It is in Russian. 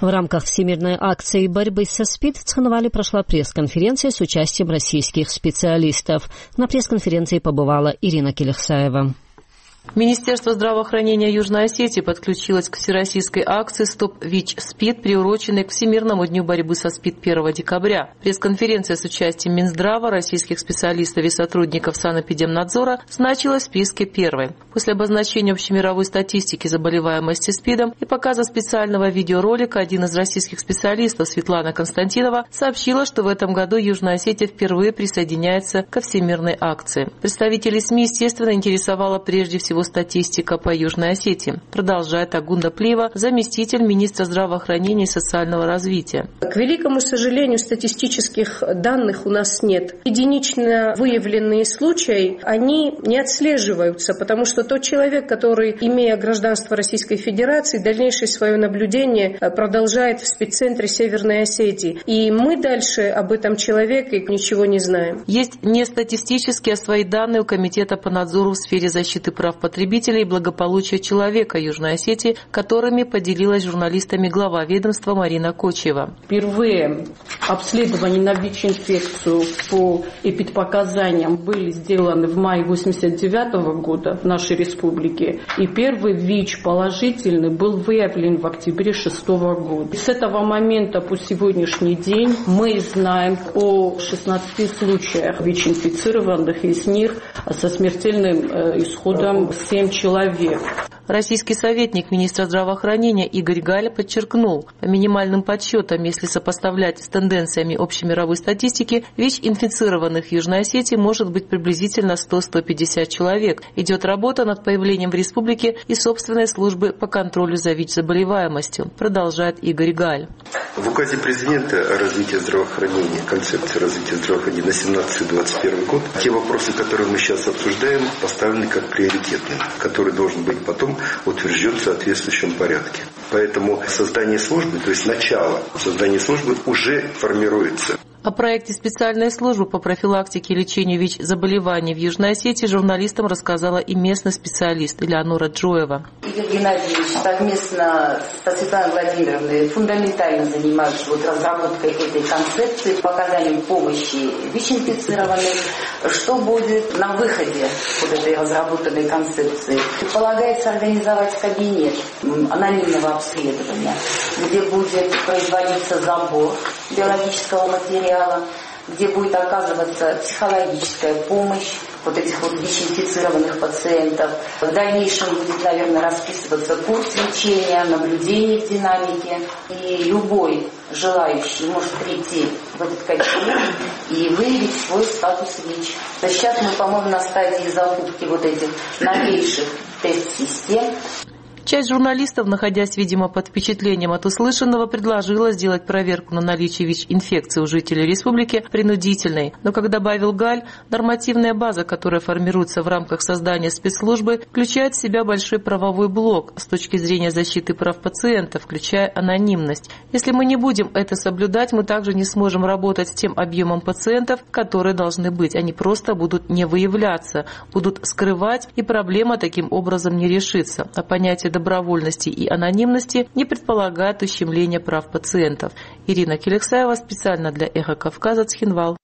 В рамках всемирной акции борьбы со СПИД в Цхинвале прошла пресс-конференция с участием российских специалистов. На пресс-конференции побывала Ирина Келехсаева. Министерство здравоохранения Южной Осетии подключилось к всероссийской акции «Стоп ВИЧ-СПИД», приуроченной к Всемирному дню борьбы со СПИД 1 декабря. Пресс-конференция с участием Минздрава, российских специалистов и сотрудников Санэпидемнадзора значилась в списке первой. После обозначения общемировой статистики заболеваемости СПИДом и показа специального видеоролика один из российских специалистов, Светлана Константинова, сообщила, что в этом году Южная Осетия впервые присоединяется ко всемирной акции. Представителей СМИ, естественно, интересовала прежде всего статистика по Южной Осетии, продолжает Агунда Плиева, заместитель министра здравоохранения и социального развития. К великому сожалению, статистических данных у нас нет. Единично выявленные случаи, они не отслеживаются, потому что тот человек, который, имея гражданство Российской Федерации, дальнейшее свое наблюдение продолжает в спеццентре Северной Осетии. И мы дальше об этом человеке ничего не знаем. Есть не статистические, а свои данные у Комитета по надзору в сфере защиты прав потребителей и благополучия человека Южной Осетии, которыми поделилась журналистами глава ведомства Марина Кочева. Впервые обследования на ВИЧ-инфекцию по эпидпоказаниям были сделаны в мае 1989 года в нашей республике. И первый ВИЧ положительный был выявлен в октябре 2006 года. С этого момента по сегодняшний день мы знаем о 16 случаях ВИЧ-инфицированных, из них со смертельным исходом 7 человек. Российский советник министра здравоохранения Игорь Галь подчеркнул, по минимальным подсчетам, если сопоставлять с тенденциями общемировой статистики, ВИЧ-инфицированных в Южной Осетии может быть приблизительно 100-150 человек. Идет работа над появлением в республике и собственной службы по контролю за ВИЧ-заболеваемостью, продолжает Игорь Галь. В указе президента о развитии здравоохранения, концепции развития здравоохранения на 17-21 год, те вопросы, которые мы сейчас обсуждаем, поставлены как приоритетные, который должен быть потом утвержден в соответствующем порядке. Поэтому создание службы, то есть начало создания службы уже формируется. О проекте специальной службы по профилактике и лечению ВИЧ-заболеваний в Южной Осетии журналистам рассказала и местный специалист Элеонора Джоева. Игорь Геннадьевич совместно со Светланой Владимировной фундаментально занимаются разработкой этой концепции, показанием помощи ВИЧ-инфицированным. Что будет на выходе этой разработанной концепции? Предполагается организовать кабинет анонимного обследования, где будет производиться забор биологического материала, где будет оказываться психологическая помощь этих ВИЧ-инфицированных пациентов. В дальнейшем будет, наверное, расписываться курс лечения, наблюдение в динамике. И любой желающий может прийти в этот кабинет и выявить свой статус ВИЧ. То есть сейчас мы, по-моему, на стадии закупки этих новейших тест-систем. Часть журналистов, находясь, видимо, под впечатлением от услышанного, предложила сделать проверку на наличие ВИЧ-инфекции у жителей республики принудительной. Но, как добавил Галь, нормативная база, которая формируется в рамках создания спецслужбы, включает в себя большой правовой блок с точки зрения защиты прав пациентов, включая анонимность. Если мы не будем это соблюдать, мы также не сможем работать с тем объемом пациентов, которые должны быть. Они просто будут не выявляться, будут скрывать, и проблема таким образом не решится. А понятие добровольности и анонимности не предполагает ущемления прав пациентов. Ирина Келехсаева специально для «Эхо Кавказа», Цхинвал.